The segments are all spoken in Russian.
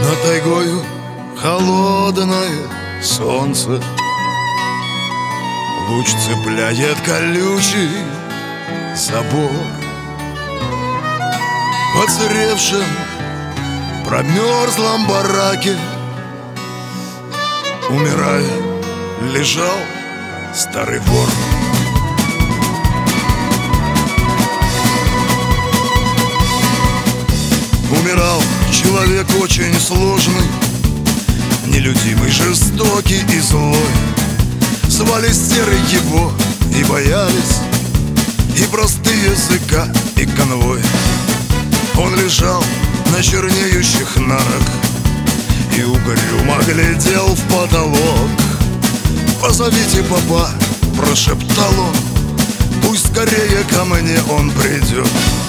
Над тайгою холодное солнце, луч цепляет колючий забор. В оцаревшем промерзлом бараке, умирая, лежал старый вор. Умирал человек очень сложный, нелюдимый, жестокий и злой. Звали серый его и боялись и простые языка, и конвой. Он лежал на чернеющих нарах и угрюмо глядел в потолок. «Позовите папа», — прошептал он, «пусть скорее ко мне он придет».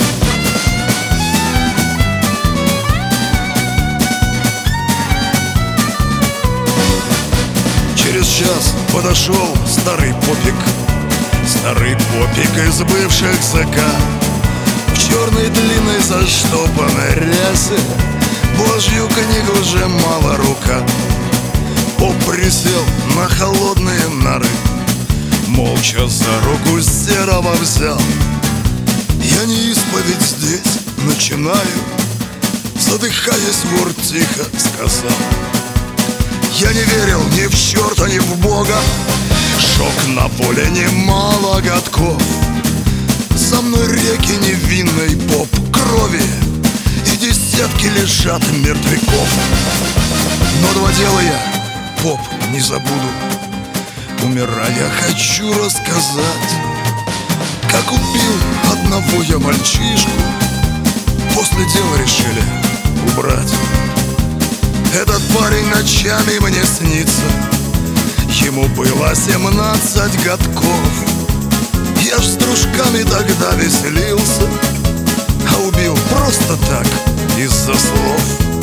Через час подошел старый попик из бывших ЗК, в черной длинной заштопанной рясе, Божью книгу сжимала рука. Поп присел на холодные нары, молча за руку серого взял. «Я не исповедь здесь начинаю», задыхаясь, вор тихо сказал. «Я не верил ни в черта, ни в Бога, шок на поле немало годков. За мной реки невинной поп крови, и десятки лежат мертвяков. Но два дела я, поп, не забуду. Умирая, хочу рассказать, как убил одного я мальчишку, после дела решили убрать. Этот парень ночами мне снится, ему было 17 годков. Я ж с дружками тогда веселился, а убил просто так, из-за слов.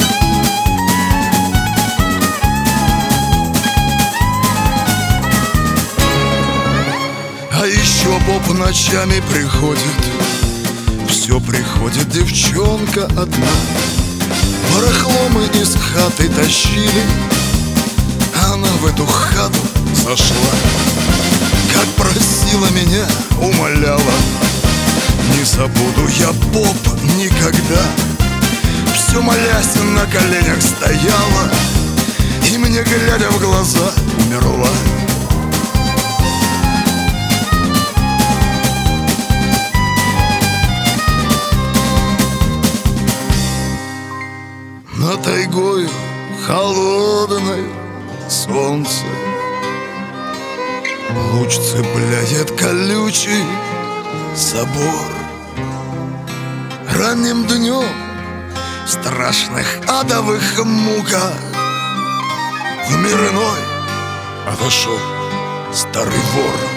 А еще поп ночами приходит, все приходит девчонка одна. Барахло мы из хаты тащили, она в эту хату зашла. Как просила меня, умоляла, не забуду я, поп, никогда. Все молясь на коленях стояла, и мне, глядя в глаза, умерла. Над тайгою холодное солнце, луч цепляет колючий забор. Ранним днем в страшных адовых муках в мир иной отошел старый вор.